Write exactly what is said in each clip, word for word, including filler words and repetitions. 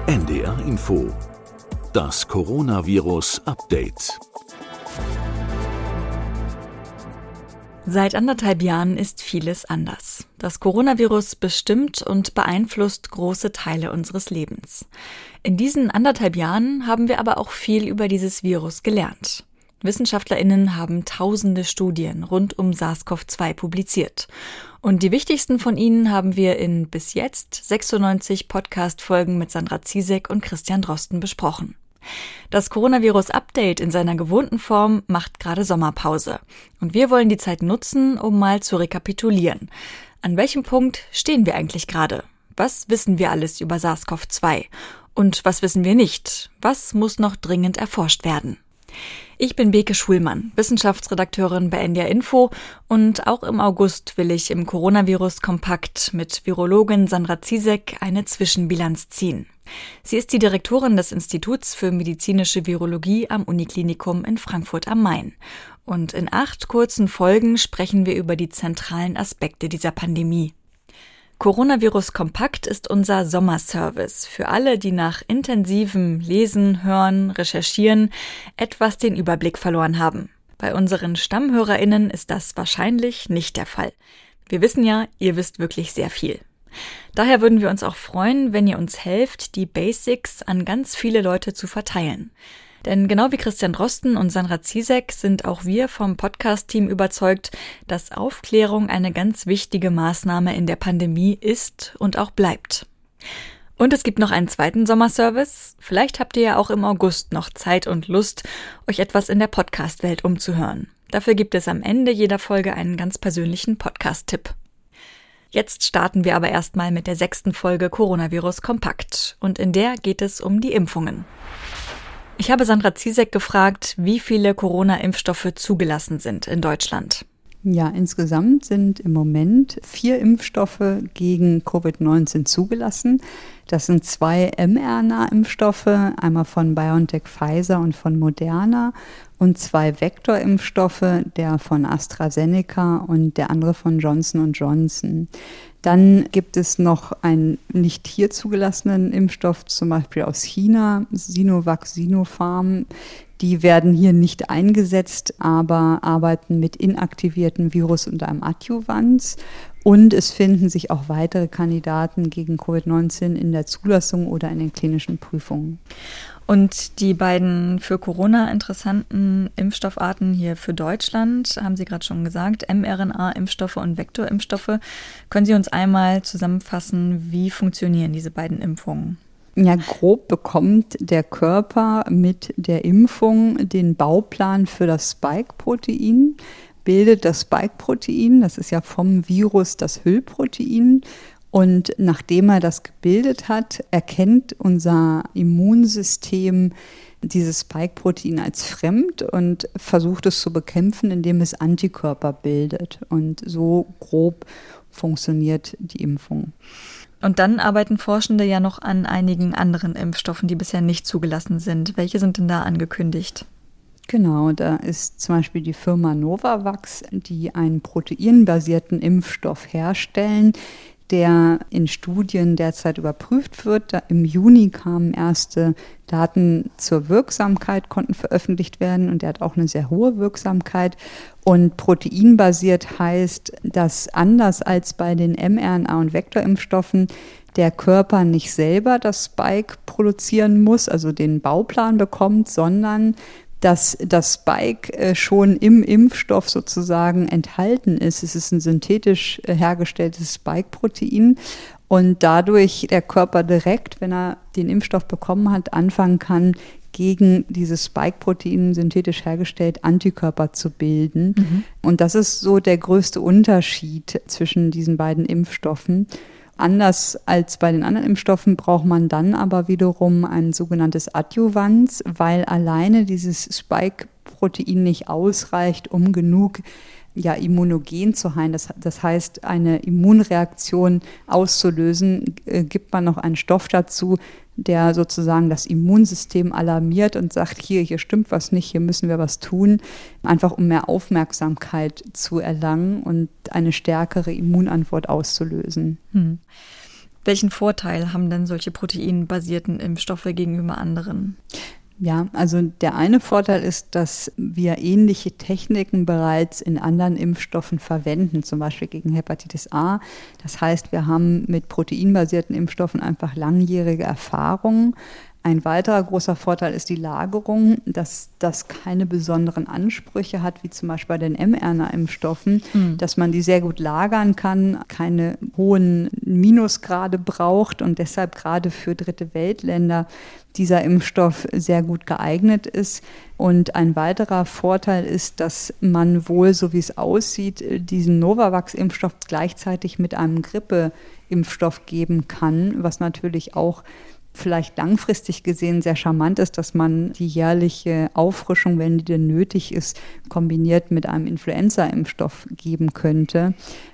N D R Info. Das Coronavirus-Update. Seit anderthalb Jahren ist vieles anders. Das Coronavirus bestimmt und beeinflusst große Teile unseres Lebens. In diesen anderthalb Jahren haben wir aber auch viel über dieses Virus gelernt. WissenschaftlerInnen haben tausende Studien rund um SARS-C o V zwei publiziert. Und die wichtigsten von ihnen haben wir in bis jetzt sechsundneunzig Podcast-Folgen mit Sandra Ziesek und Christian Drosten besprochen. Das Coronavirus-Update in seiner gewohnten Form macht gerade Sommerpause. Und wir wollen die Zeit nutzen, um mal zu rekapitulieren. An welchem Punkt stehen wir eigentlich gerade? Was wissen wir alles über SARS-C o V zwei? Und was wissen wir nicht? Was muss noch dringend erforscht werden? Ich bin Beke Schulmann, Wissenschaftsredakteurin bei N D R Info, und auch im August will ich im Coronavirus-Kompakt mit Virologin Sandra Ziesek eine Zwischenbilanz ziehen. Sie ist die Direktorin des Instituts für medizinische Virologie am Uniklinikum in Frankfurt am Main. Und in acht kurzen Folgen sprechen wir über die zentralen Aspekte dieser Pandemie. Coronavirus Kompakt ist unser Sommerservice für alle, die nach intensivem Lesen, Hören, Recherchieren etwas den Überblick verloren haben. Bei unseren StammhörerInnen ist das wahrscheinlich nicht der Fall. Wir wissen ja, ihr wisst wirklich sehr viel. Daher würden wir uns auch freuen, wenn ihr uns helft, die Basics an ganz viele Leute zu verteilen. Denn genau wie Christian Drosten und Sandra Ziesek sind auch wir vom Podcast-Team überzeugt, dass Aufklärung eine ganz wichtige Maßnahme in der Pandemie ist und auch bleibt. Und es gibt noch einen zweiten Sommerservice. Vielleicht habt ihr ja auch im August noch Zeit und Lust, euch etwas in der Podcast-Welt umzuhören. Dafür gibt es am Ende jeder Folge einen ganz persönlichen Podcast-Tipp. Jetzt starten wir aber erstmal mit der sechsten Folge Coronavirus Kompakt. Und in der geht es um die Impfungen. Ich habe Sandra Ziesek gefragt, wie viele Corona-Impfstoffe zugelassen sind in Deutschland. Ja, insgesamt sind im Moment vier Impfstoffe gegen Covid neunzehn zugelassen. Das sind zwei mRNA-Impfstoffe, einmal von BioNTech Pfizer und von Moderna, und zwei Vektorimpfstoffe, der von AstraZeneca und der andere von Johnson und Johnson. Dann gibt es noch einen nicht hier zugelassenen Impfstoff, zum Beispiel aus China, Sinovac Sinopharm. Die werden hier nicht eingesetzt, aber arbeiten mit inaktivierten Virus und einem Adjuvans. Und es finden sich auch weitere Kandidaten gegen Covid neunzehn in der Zulassung oder in den klinischen Prüfungen. Und die beiden für Corona interessanten Impfstoffarten hier für Deutschland, haben Sie gerade schon gesagt, mRNA-Impfstoffe und Vektorimpfstoffe. Können Sie uns einmal zusammenfassen, wie funktionieren diese beiden Impfungen? Ja, grob bekommt der Körper mit der Impfung den Bauplan für das Spike-Protein, bildet das Spike-Protein, das ist ja vom Virus das Hüllprotein. Und nachdem er das gebildet hat, erkennt unser Immunsystem dieses Spike-Protein als fremd und versucht es zu bekämpfen, indem es Antikörper bildet. Und so grob funktioniert die Impfung. Und dann arbeiten Forschende ja noch an einigen anderen Impfstoffen, die bisher nicht zugelassen sind. Welche sind denn da angekündigt? Genau, da ist zum Beispiel die Firma Novavax, die einen proteinbasierten Impfstoff herstellen, der in Studien derzeit überprüft wird. Da im Juni kamen erste Daten zur Wirksamkeit, konnten veröffentlicht werden, und der hat auch eine sehr hohe Wirksamkeit. Und proteinbasiert heißt, dass anders als bei den mRNA- und Vektorimpfstoffen der Körper nicht selber das Spike produzieren muss, also den Bauplan bekommt, sondern dass das Spike schon im Impfstoff sozusagen enthalten ist. Es ist ein synthetisch hergestelltes Spike-Protein und dadurch der Körper direkt, wenn er den Impfstoff bekommen hat, anfangen kann, gegen dieses Spike-Protein synthetisch hergestellt Antikörper zu bilden. Mhm. Und das ist so der größte Unterschied zwischen diesen beiden Impfstoffen. Anders als bei den anderen Impfstoffen braucht man dann aber wiederum ein sogenanntes Adjuvans, weil alleine dieses Spike-Protein nicht ausreicht, um genug ja, immunogen zu sein. Das, das heißt, eine Immunreaktion auszulösen, äh, gibt man noch einen Stoff dazu, der sozusagen das Immunsystem alarmiert und sagt, hier, hier stimmt was nicht, hier müssen wir was tun, einfach um mehr Aufmerksamkeit zu erlangen und eine stärkere Immunantwort auszulösen. Hm. Welchen Vorteil haben denn solche proteinbasierten Impfstoffe gegenüber anderen? Ja, also der eine Vorteil ist, dass wir ähnliche Techniken bereits in anderen Impfstoffen verwenden, zum Beispiel gegen Hepatitis A. Das heißt, wir haben mit proteinbasierten Impfstoffen einfach langjährige Erfahrungen. Ein weiterer großer Vorteil ist die Lagerung, dass das keine besonderen Ansprüche hat, wie zum Beispiel bei den mRNA-Impfstoffen, mhm. dass man die sehr gut lagern kann, keine hohen Minusgrade braucht und deshalb gerade für dritte Weltländer dieser Impfstoff sehr gut geeignet ist. Und ein weiterer Vorteil ist, dass man wohl, so wie es aussieht, diesen Novavax-Impfstoff gleichzeitig mit einem Grippe-Impfstoff geben kann, was natürlich auch vielleicht langfristig gesehen sehr charmant ist, dass man die jährliche Auffrischung, wenn die denn nötig ist, kombiniert mit einem Influenza-Impfstoff geben könnte.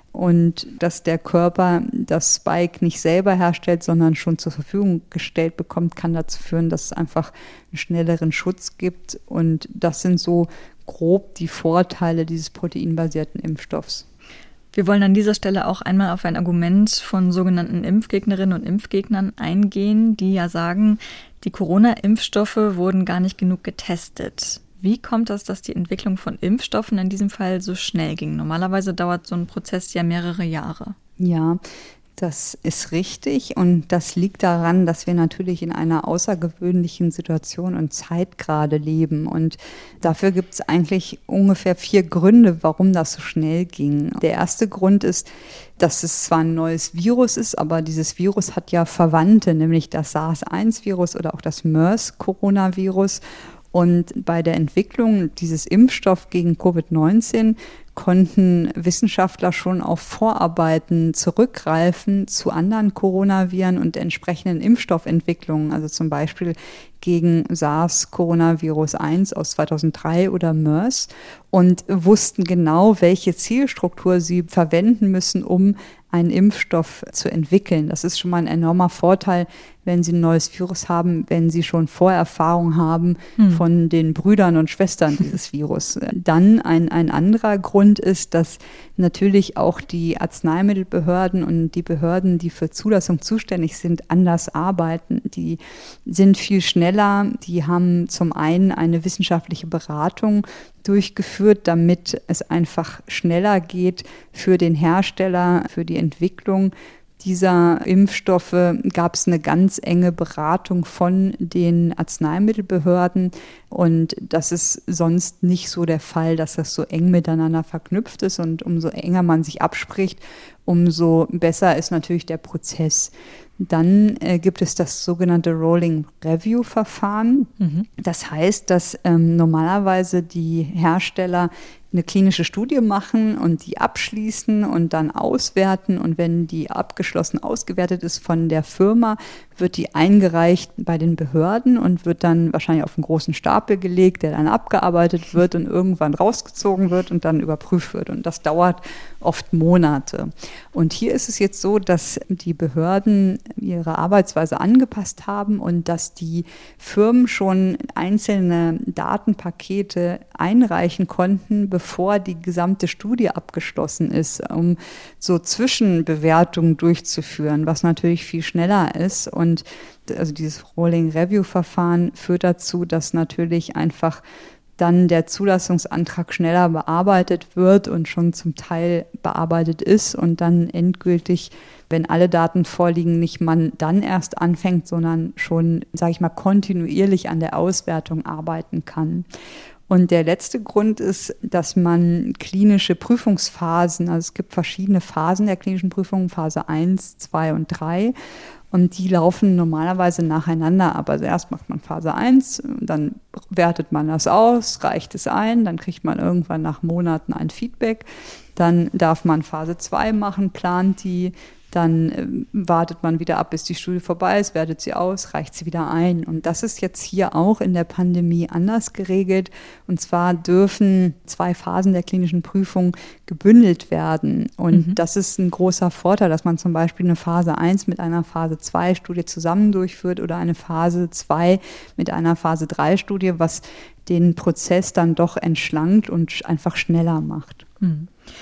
Und dass der Körper das Spike nicht selber herstellt, sondern schon zur Verfügung gestellt bekommt, kann dazu führen, dass es einfach einen schnelleren Schutz gibt. Und das sind so grob die Vorteile dieses proteinbasierten Impfstoffs. Wir wollen an dieser Stelle auch einmal auf ein Argument von sogenannten Impfgegnerinnen und Impfgegnern eingehen, die ja sagen, die Corona-Impfstoffe wurden gar nicht genug getestet. Wie kommt es, dass die Entwicklung von Impfstoffen in diesem Fall so schnell ging? Normalerweise dauert so ein Prozess ja mehrere Jahre. Ja, das ist richtig und das liegt daran, dass wir natürlich in einer außergewöhnlichen Situation und Zeit gerade leben und dafür gibt es eigentlich ungefähr vier Gründe, warum das so schnell ging. Der erste Grund ist, dass es zwar ein neues Virus ist, aber dieses Virus hat ja Verwandte, nämlich das SARS eins Virus oder auch das MERS-Coronavirus. Und bei der Entwicklung dieses Impfstoffs gegen Covid neunzehn konnten Wissenschaftler schon auf Vorarbeiten zurückgreifen zu anderen Coronaviren und entsprechenden Impfstoffentwicklungen, also zum Beispiel gegen SARS-Coronavirus eins aus zweitausenddrei oder MERS und wussten genau, welche Zielstruktur sie verwenden müssen, um einen Impfstoff zu entwickeln. Das ist schon mal ein enormer Vorteil, wenn Sie ein neues Virus haben, wenn Sie schon Vorerfahrung haben hm. von den Brüdern und Schwestern dieses Virus. Dann ein, ein anderer Grund ist, dass natürlich auch die Arzneimittelbehörden und die Behörden, die für Zulassung zuständig sind, anders arbeiten. Die sind viel schneller, die haben zum einen eine wissenschaftliche Beratung durchgeführt, damit es einfach schneller geht für den Hersteller, für die Entwicklung dieser Impfstoffe gab es eine ganz enge Beratung von den Arzneimittelbehörden und das ist sonst nicht so der Fall, dass das so eng miteinander verknüpft ist und umso enger man sich abspricht, umso besser ist natürlich der Prozess. Dann äh, gibt es das sogenannte Rolling Review Verfahren. Mhm. Das heißt, dass ähm, normalerweise die Hersteller eine klinische Studie machen und die abschließen und dann auswerten. Und wenn die abgeschlossen ausgewertet ist von der Firma, wird die eingereicht bei den Behörden und wird dann wahrscheinlich auf einen großen Stapel gelegt, der dann abgearbeitet wird und irgendwann rausgezogen wird und dann überprüft wird. Und das dauert oft Monate. Und hier ist es jetzt so, dass die Behörden ihre Arbeitsweise angepasst haben und dass die Firmen schon einzelne Datenpakete einreichen konnten, bevor die gesamte Studie abgeschlossen ist, um so Zwischenbewertungen durchzuführen, was natürlich viel schneller ist. Und also dieses Rolling Review Verfahren führt dazu, dass natürlich einfach dann der Zulassungsantrag schneller bearbeitet wird und schon zum Teil bearbeitet ist und dann endgültig, wenn alle Daten vorliegen, nicht man dann erst anfängt, sondern schon, sage ich mal, kontinuierlich an der Auswertung arbeiten kann. Und der letzte Grund ist, dass man klinische Prüfungsphasen, also es gibt verschiedene Phasen der klinischen Prüfung, Phase eins, zwei und drei. Und die laufen normalerweise nacheinander ab. Also erst macht man Phase eins, dann wertet man das aus, reicht es ein, dann kriegt man irgendwann nach Monaten ein Feedback. Dann darf man Phase zwei machen, plant die, dann äh, wartet man wieder ab, bis die Studie vorbei ist, wertet sie aus, reicht sie wieder ein. Und das ist jetzt hier auch in der Pandemie anders geregelt. Und zwar dürfen zwei Phasen der klinischen Prüfung gebündelt werden. Und mhm. das ist ein großer Vorteil, dass man zum Beispiel eine Phase eins mit einer Phase zwei Studie zusammen durchführt oder eine Phase zwei mit einer Phase drei Studie, was den Prozess dann doch entschlankt und einfach schneller macht. Mhm.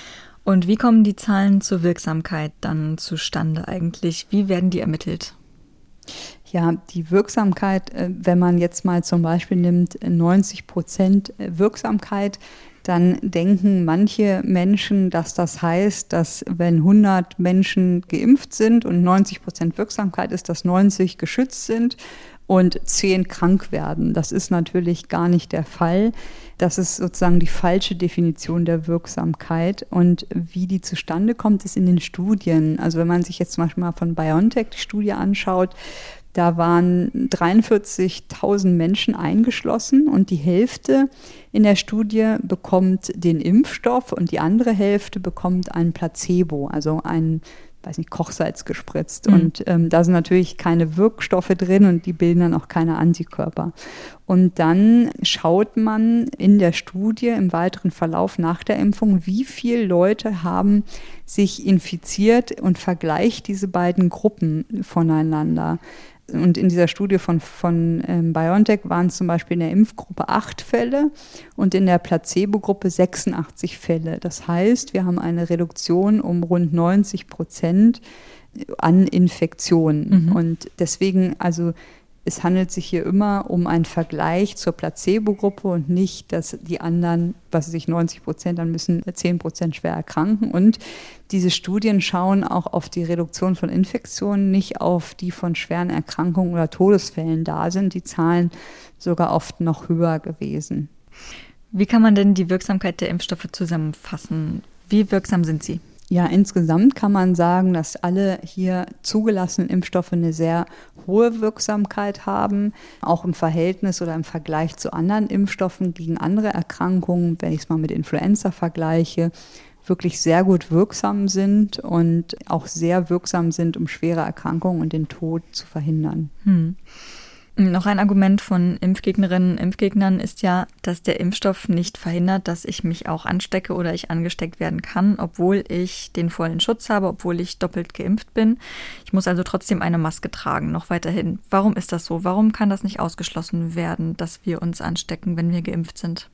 Und wie kommen die Zahlen zur Wirksamkeit dann zustande eigentlich? Wie werden die ermittelt? Ja, die Wirksamkeit, wenn man jetzt mal zum Beispiel nimmt neunzig Prozent Wirksamkeit, dann denken manche Menschen, dass das heißt, dass wenn hundert Menschen geimpft sind und neunzig Prozent Wirksamkeit ist, dass neunzig geschützt sind und zehn krank werden. Das ist natürlich gar nicht der Fall. Das ist sozusagen die falsche Definition der Wirksamkeit. Und wie die zustande kommt, ist in den Studien. Also wenn man sich jetzt zum Beispiel mal von BioNTech die Studie anschaut, da waren dreiundvierzigtausend Menschen eingeschlossen und die Hälfte in der Studie bekommt den Impfstoff und die andere Hälfte bekommt ein Placebo, also ein, weiß nicht, Kochsalz gespritzt. Mhm. Und ähm, da sind natürlich keine Wirkstoffe drin und die bilden dann auch keine Antikörper. Und dann schaut man in der Studie im weiteren Verlauf nach der Impfung, wie viele Leute haben sich infiziert und vergleicht diese beiden Gruppen voneinander. Und in dieser Studie von, von ähm, BioNTech waren es zum Beispiel in der Impfgruppe acht Fälle und in der Placebo-Gruppe sechsundachtzig Fälle. Das heißt, wir haben eine Reduktion um rund neunzig Prozent an Infektionen. Mhm. Und deswegen, also es handelt sich hier immer um einen Vergleich zur Placebo-Gruppe und nicht, dass die anderen, was weiß ich, neunzig Prozent, dann müssen zehn Prozent schwer erkranken. Und diese Studien schauen auch auf die Reduktion von Infektionen, nicht auf die von schweren Erkrankungen oder Todesfällen da sind. Die Zahlen sogar oft noch höher gewesen. Wie kann man denn die Wirksamkeit der Impfstoffe zusammenfassen? Wie wirksam sind sie? Ja, insgesamt kann man sagen, dass alle hier zugelassenen Impfstoffe eine sehr hohe Wirksamkeit haben, auch im Verhältnis oder im Vergleich zu anderen Impfstoffen gegen andere Erkrankungen, wenn ich es mal mit Influenza vergleiche, wirklich sehr gut wirksam sind und auch sehr wirksam sind, um schwere Erkrankungen und den Tod zu verhindern. Hm. Noch ein Argument von Impfgegnerinnen und Impfgegnern ist ja, dass der Impfstoff nicht verhindert, dass ich mich auch anstecke oder ich angesteckt werden kann, obwohl ich den vollen Schutz habe, obwohl ich doppelt geimpft bin. Ich muss also trotzdem eine Maske tragen, noch weiterhin. Warum ist das so? Warum kann das nicht ausgeschlossen werden, dass wir uns anstecken, wenn wir geimpft sind?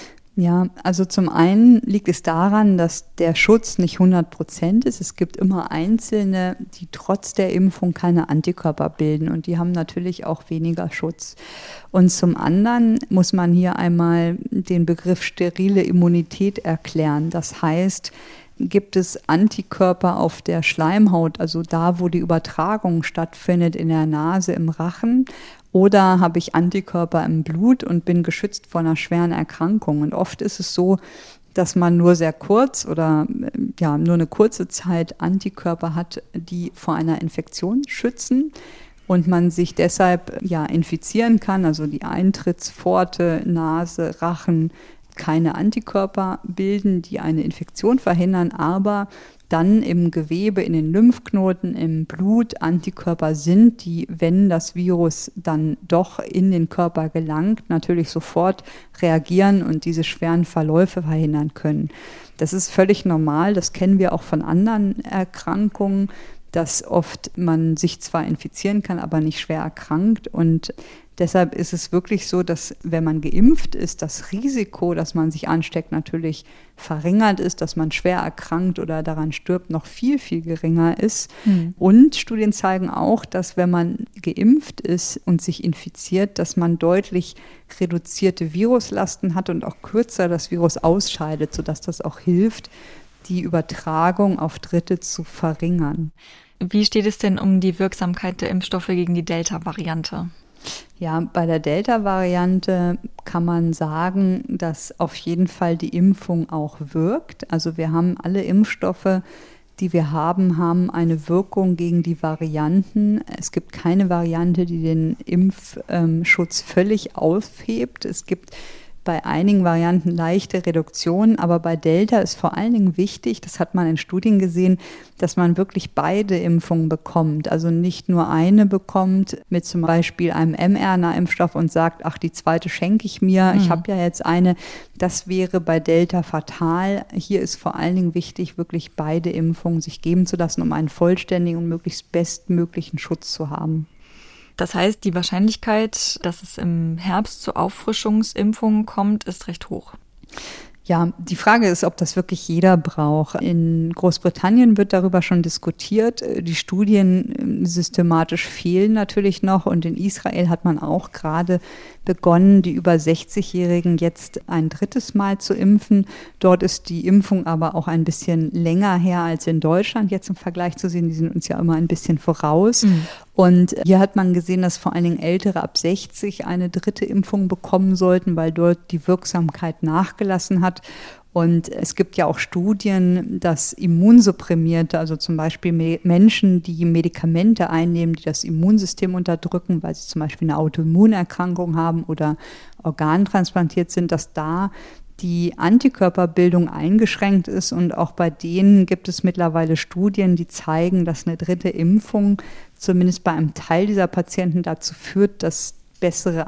Ja, also zum einen liegt es daran, dass der Schutz nicht hundert Prozent ist. Es gibt immer Einzelne, die trotz der Impfung keine Antikörper bilden und die haben natürlich auch weniger Schutz. Und zum anderen muss man hier einmal den Begriff sterile Immunität erklären. Das heißt, gibt es Antikörper auf der Schleimhaut, also da, wo die Übertragung stattfindet, in der Nase, im Rachen, oder habe ich Antikörper im Blut und bin geschützt vor einer schweren Erkrankung. Und oft ist es so, dass man nur sehr kurz oder ja nur eine kurze Zeit Antikörper hat, die vor einer Infektion schützen und man sich deshalb ja infizieren kann, also die Eintrittspforte, Nase, Rachen, keine Antikörper bilden, die eine Infektion verhindern, aber dann im Gewebe, in den Lymphknoten, im Blut Antikörper sind, die, wenn das Virus dann doch in den Körper gelangt, natürlich sofort reagieren und diese schweren Verläufe verhindern können. Das ist völlig normal, das kennen wir auch von anderen Erkrankungen, dass oft man sich zwar infizieren kann, aber nicht schwer erkrankt. Und deshalb ist es wirklich so, dass wenn man geimpft ist, das Risiko, dass man sich ansteckt, natürlich verringert ist, dass man schwer erkrankt oder daran stirbt, noch viel, viel geringer ist. Mhm. Und Studien zeigen auch, dass wenn man geimpft ist und sich infiziert, dass man deutlich reduzierte Viruslasten hat und auch kürzer das Virus ausscheidet, sodass das auch hilft, die Übertragung auf Dritte zu verringern. Wie steht es denn um die Wirksamkeit der Impfstoffe gegen die Delta-Variante? Ja, bei der Delta-Variante kann man sagen, dass auf jeden Fall die Impfung auch wirkt. Also wir haben alle Impfstoffe, die wir haben, haben eine Wirkung gegen die Varianten. Es gibt keine Variante, die den Impfschutz völlig aufhebt. Es gibt bei einigen Varianten leichte Reduktionen, aber bei Delta ist vor allen Dingen wichtig, das hat man in Studien gesehen, dass man wirklich beide Impfungen bekommt. Also nicht nur eine bekommt mit zum Beispiel einem mRNA-Impfstoff und sagt, ach, die zweite schenke ich mir, mhm. ich habe ja jetzt eine. Das wäre bei Delta fatal. Hier ist vor allen Dingen wichtig, wirklich beide Impfungen sich geben zu lassen, um einen vollständigen und möglichst bestmöglichen Schutz zu haben. Das heißt, die Wahrscheinlichkeit, dass es im Herbst zu Auffrischungsimpfungen kommt, ist recht hoch. Ja, die Frage ist, ob das wirklich jeder braucht. In Großbritannien wird darüber schon diskutiert. Die Studien systematisch fehlen natürlich noch. Und in Israel hat man auch gerade begonnen, die über sechzigjährigen jetzt ein drittes Mal zu impfen. Dort ist die Impfung aber auch ein bisschen länger her als in Deutschland jetzt im Vergleich zu sehen. Die sind uns ja immer ein bisschen voraus. Mhm. Und hier hat man gesehen, dass vor allen Dingen Ältere ab sechzig eine dritte Impfung bekommen sollten, weil dort die Wirksamkeit nachgelassen hat. Und es gibt ja auch Studien, dass Immunsupprimierte, also zum Beispiel Menschen, die Medikamente einnehmen, die das Immunsystem unterdrücken, weil sie zum Beispiel eine Autoimmunerkrankung haben oder organtransplantiert sind, dass da die Antikörperbildung eingeschränkt ist. Und auch bei denen gibt es mittlerweile Studien, die zeigen, dass eine dritte Impfung zumindest bei einem Teil dieser Patienten dazu führt, dass bessere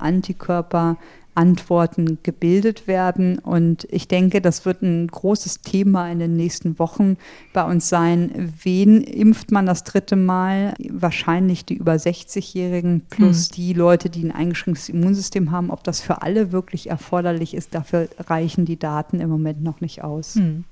Antikörperantworten gebildet werden. Und ich denke, das wird ein großes Thema in den nächsten Wochen bei uns sein. Wen impft man das dritte Mal? Wahrscheinlich die über sechzigjährigen plus hm. die Leute, die ein eingeschränktes Immunsystem haben. Ob das für alle wirklich erforderlich ist, dafür reichen die Daten im Moment noch nicht aus. Hm.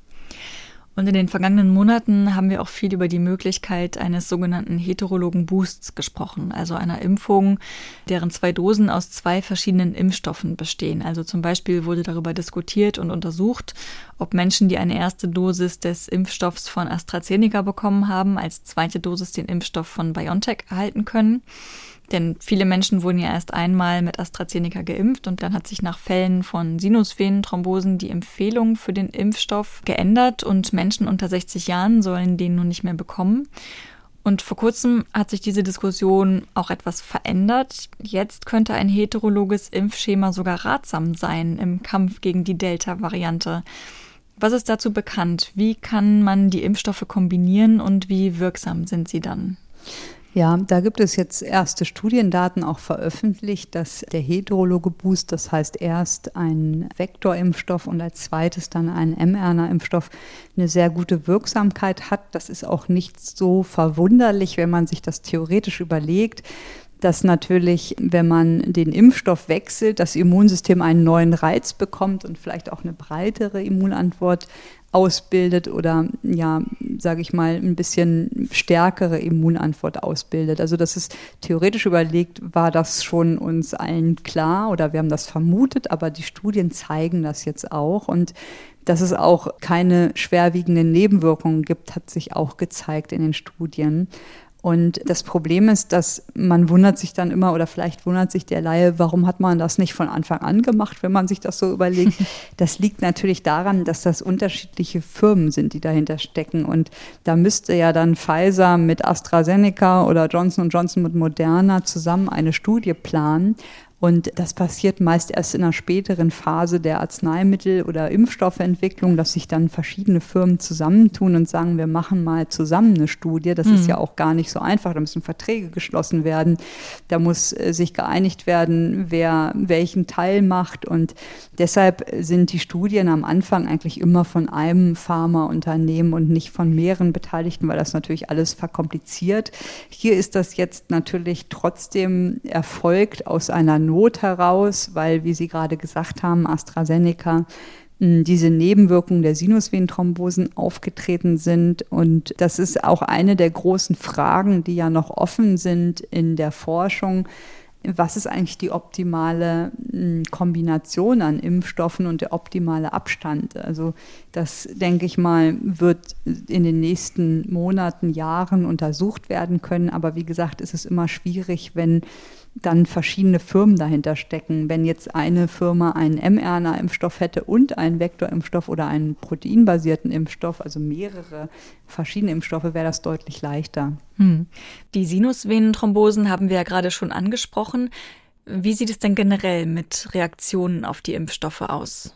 Und in den vergangenen Monaten haben wir auch viel über die Möglichkeit eines sogenannten heterologen Boosts gesprochen, also einer Impfung, deren zwei Dosen aus zwei verschiedenen Impfstoffen bestehen. Also zum Beispiel wurde darüber diskutiert und untersucht, ob Menschen, die eine erste Dosis des Impfstoffs von AstraZeneca bekommen haben, als zweite Dosis den Impfstoff von BioNTech erhalten können. Denn viele Menschen wurden ja erst einmal mit AstraZeneca geimpft und dann hat sich nach Fällen von Sinusvenenthrombosen die Empfehlung für den Impfstoff geändert und Menschen unter sechzig Jahren sollen den nun nicht mehr bekommen. Und vor kurzem hat sich diese Diskussion auch etwas verändert. Jetzt könnte ein heterologes Impfschema sogar ratsam sein im Kampf gegen die Delta-Variante. Was ist dazu bekannt? Wie kann man die Impfstoffe kombinieren und wie wirksam sind sie dann? Ja, da gibt es jetzt erste Studiendaten auch veröffentlicht, dass der heterologe Boost, das heißt erst ein Vektorimpfstoff und als zweites dann ein mRNA-Impfstoff, eine sehr gute Wirksamkeit hat. Das ist auch nicht so verwunderlich, wenn man sich das theoretisch überlegt, dass natürlich, wenn man den Impfstoff wechselt, das Immunsystem einen neuen Reiz bekommt und vielleicht auch eine breitere Immunantwort ausbildet oder, ja, sage ich mal, ein bisschen stärkere Immunantwort ausbildet. Also das ist theoretisch überlegt, war das schon uns allen klar oder wir haben das vermutet, aber die Studien zeigen das jetzt auch und dass es auch keine schwerwiegenden Nebenwirkungen gibt, hat sich auch gezeigt in den Studien. Und das Problem ist, dass man wundert sich dann immer, oder vielleicht wundert sich der Laie, warum hat man das nicht von Anfang an gemacht, wenn man sich das so überlegt. Das liegt natürlich daran, dass das unterschiedliche Firmen sind, die dahinter stecken. Und da müsste ja dann Pfizer mit AstraZeneca oder Johnson und Johnson mit Moderna zusammen eine Studie planen. Und das passiert meist erst in einer späteren Phase der Arzneimittel- oder Impfstoffentwicklung, dass sich dann verschiedene Firmen zusammentun und sagen, wir machen mal zusammen eine Studie. Das mhm. ist ja auch gar nicht so einfach. Da müssen Verträge geschlossen werden. Da muss äh, sich geeinigt werden, wer welchen Teil macht. Und deshalb sind die Studien am Anfang eigentlich immer von einem Pharmaunternehmen und nicht von mehreren Beteiligten, weil das natürlich alles verkompliziert. Hier ist das jetzt natürlich trotzdem erfolgt aus einer Not heraus, weil, wie Sie gerade gesagt haben, AstraZeneca diese Nebenwirkungen der Sinusvenenthrombosen aufgetreten sind. Und das ist auch eine der großen Fragen, die ja noch offen sind in der Forschung. Was ist eigentlich die optimale Kombination an Impfstoffen und der optimale Abstand? Also das, denke ich mal, wird in den nächsten Monaten, Jahren untersucht werden können. Aber wie gesagt, ist es immer schwierig, wenn dann verschiedene Firmen dahinter stecken. Wenn jetzt eine Firma einen mRNA-Impfstoff hätte und einen Vektorimpfstoff oder einen proteinbasierten Impfstoff, also mehrere verschiedene Impfstoffe, wäre das deutlich leichter. Hm. Die Sinusvenenthrombosen haben wir ja gerade schon angesprochen. Wie sieht es denn generell mit Reaktionen auf die Impfstoffe aus?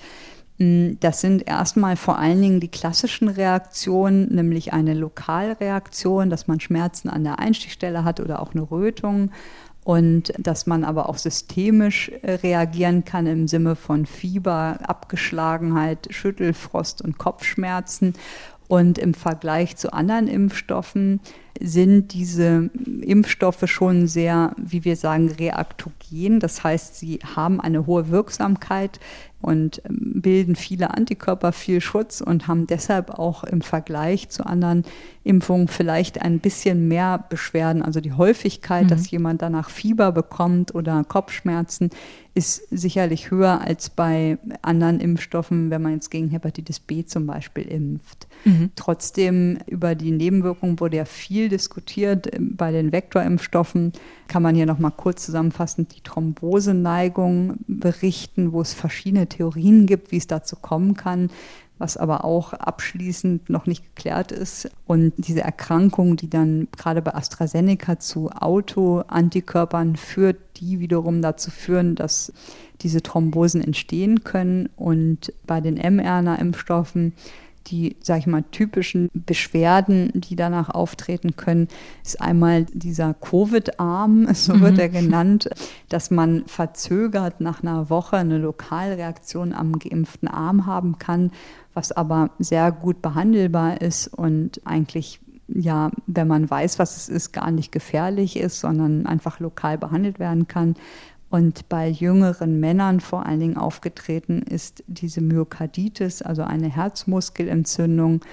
Das sind erstmal vor allen Dingen die klassischen Reaktionen, nämlich eine Lokalreaktion, dass man Schmerzen an der Einstichstelle hat oder auch eine Rötung. Und dass man aber auch systemisch reagieren kann im Sinne von Fieber, Abgeschlagenheit, Schüttelfrost und Kopfschmerzen. Und im Vergleich zu anderen Impfstoffen sind diese Impfstoffe schon sehr, wie wir sagen, reaktogen. Das heißt, sie haben eine hohe Wirksamkeit, und bilden viele Antikörper, viel Schutz und haben deshalb auch im Vergleich zu anderen Impfungen vielleicht ein bisschen mehr Beschwerden. Also die Häufigkeit, mhm. dass jemand danach Fieber bekommt oder Kopfschmerzen, ist sicherlich höher als bei anderen Impfstoffen, wenn man jetzt gegen Hepatitis B zum Beispiel impft. Mhm. Trotzdem, über die Nebenwirkungen wurde ja viel diskutiert. Bei den Vektorimpfstoffen kann man hier nochmal kurz zusammenfassend die Thromboseneigung berichten, wo es verschiedene Theorien gibt, wie es dazu kommen kann, was aber auch abschließend noch nicht geklärt ist. Und diese Erkrankung, die dann gerade bei AstraZeneca zu Autoantikörpern führt, die wiederum dazu führen, dass diese Thrombosen entstehen können. Und bei den mRNA-Impfstoffen, die, sag ich mal, typischen Beschwerden, die danach auftreten können, ist einmal dieser Covid-Arm, so wird mhm. er genannt, dass man verzögert nach einer Woche eine Lokalreaktion am geimpften Arm haben kann, was aber sehr gut behandelbar ist und eigentlich, ja, wenn man weiß, was es ist, gar nicht gefährlich ist, sondern einfach lokal behandelt werden kann. Und bei jüngeren Männern vor allen Dingen aufgetreten ist diese Myokarditis, also eine Herzmuskelentzündung,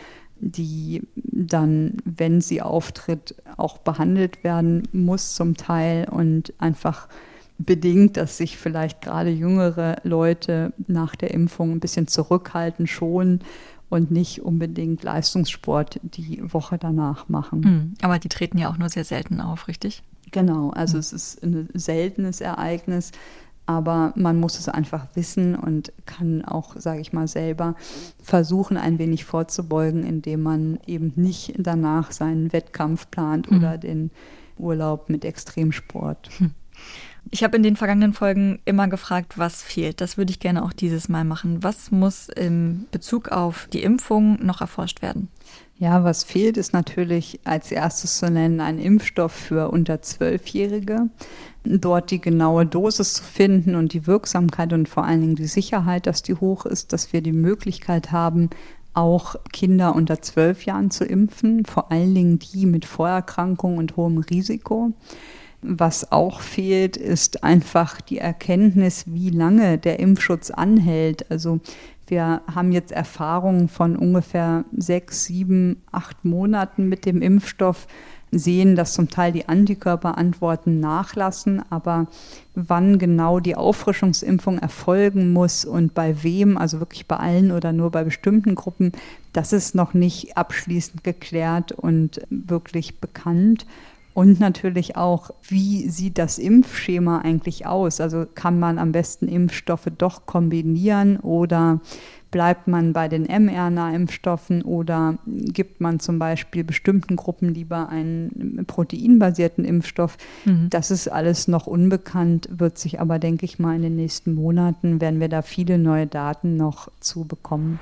die dann, wenn sie auftritt, auch behandelt werden muss zum Teil und einfach bedingt, dass sich vielleicht gerade jüngere Leute nach der Impfung ein bisschen zurückhalten, schonen und nicht unbedingt Leistungssport die Woche danach machen. Aber die treten ja auch nur sehr selten auf, richtig? Genau, also mhm. es ist ein seltenes Ereignis, aber man muss es einfach wissen und kann auch, sage ich mal, selber versuchen, ein wenig vorzubeugen, indem man eben nicht danach seinen Wettkampf plant mhm. oder den Urlaub mit Extremsport. Mhm. Ich habe in den vergangenen Folgen immer gefragt, was fehlt. Das würde ich gerne auch dieses Mal machen. Was muss in Bezug auf die Impfung noch erforscht werden? Ja, was fehlt, ist natürlich als erstes zu nennen ein Impfstoff für unter Zwölfjährige. Dort die genaue Dosis zu finden und die Wirksamkeit und vor allen Dingen die Sicherheit, dass die hoch ist, dass wir die Möglichkeit haben, auch Kinder unter zwölf Jahren zu impfen, vor allen Dingen die mit Vorerkrankungen und hohem Risiko. Was auch fehlt, ist einfach die Erkenntnis, wie lange der Impfschutz anhält. Also wir haben jetzt Erfahrungen von ungefähr sechs, sieben, acht Monaten mit dem Impfstoff, sehen, dass zum Teil die Antikörperantworten nachlassen, aber wann genau die Auffrischungsimpfung erfolgen muss und bei wem, also wirklich bei allen oder nur bei bestimmten Gruppen, das ist noch nicht abschließend geklärt und wirklich bekannt. Und natürlich auch, wie sieht das Impfschema eigentlich aus? Also kann man am besten Impfstoffe doch kombinieren oder bleibt man bei den mRNA-Impfstoffen oder gibt man zum Beispiel bestimmten Gruppen lieber einen proteinbasierten Impfstoff? Mhm. Das ist alles noch unbekannt, wird sich aber, denke ich mal, in den nächsten Monaten, werden wir da viele neue Daten noch zu bekommen.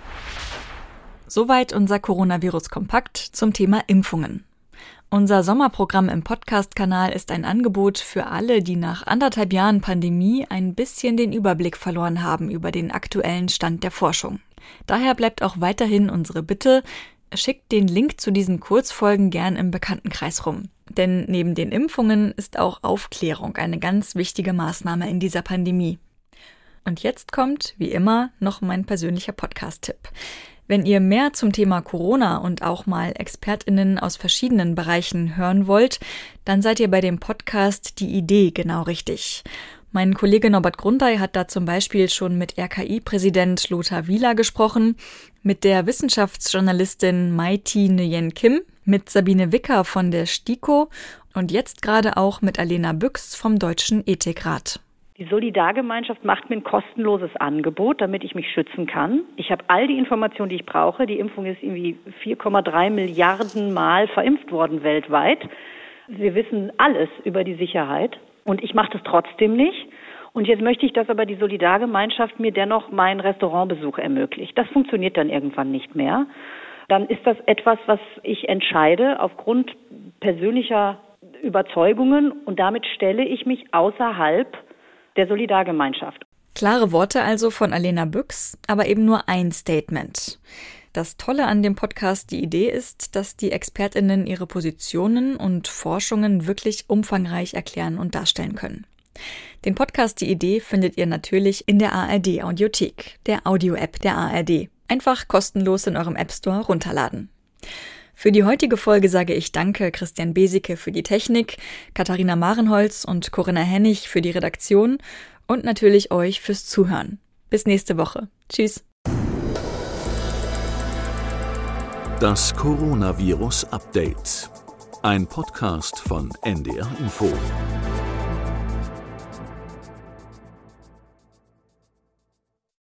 Soweit unser Coronavirus-Kompakt zum Thema Impfungen. Unser Sommerprogramm im Podcast-Kanal ist ein Angebot für alle, die nach anderthalb Jahren Pandemie ein bisschen den Überblick verloren haben über den aktuellen Stand der Forschung. Daher bleibt auch weiterhin unsere Bitte, schickt den Link zu diesen Kurzfolgen gern im Bekanntenkreis rum. Denn neben den Impfungen ist auch Aufklärung eine ganz wichtige Maßnahme in dieser Pandemie. Und jetzt kommt, wie immer, noch mein persönlicher Podcast-Tipp. Wenn ihr mehr zum Thema Corona und auch mal ExpertInnen aus verschiedenen Bereichen hören wollt, dann seid ihr bei dem Podcast Die Idee genau richtig. Mein Kollege Norbert Grundei hat da zum Beispiel schon mit R K I-Präsident Lothar Wieler gesprochen, mit der Wissenschaftsjournalistin Mai-Thi Nguyen Kim, mit Sabine Wicker von der STIKO und jetzt gerade auch mit Alena Büchs vom Deutschen Ethikrat. Die Solidargemeinschaft macht mir ein kostenloses Angebot, damit ich mich schützen kann. Ich habe all die Informationen, die ich brauche. Die Impfung ist irgendwie vier Komma drei Milliarden Mal verimpft worden weltweit. Wir wissen alles über die Sicherheit und ich mache das trotzdem nicht. Und jetzt möchte ich, dass aber die Solidargemeinschaft mir dennoch meinen Restaurantbesuch ermöglicht. Das funktioniert dann irgendwann nicht mehr. Dann ist das etwas, was ich entscheide aufgrund persönlicher Überzeugungen und damit stelle ich mich außerhalb der Solidargemeinschaft. Klare Worte also von Alena Büchs, aber eben nur ein Statement. Das Tolle an dem Podcast Die Idee ist, dass die ExpertInnen ihre Positionen und Forschungen wirklich umfangreich erklären und darstellen können. Den Podcast Die Idee findet ihr natürlich in der A R D Audiothek, der Audio-App der A R D. Einfach kostenlos in eurem App Store runterladen. Für die heutige Folge sage ich Danke Christian Besicke für die Technik, Katharina Marenholz und Corinna Hennig für die Redaktion und natürlich euch fürs Zuhören. Bis nächste Woche. Tschüss. Das Coronavirus Update. Ein Podcast von N D R Info.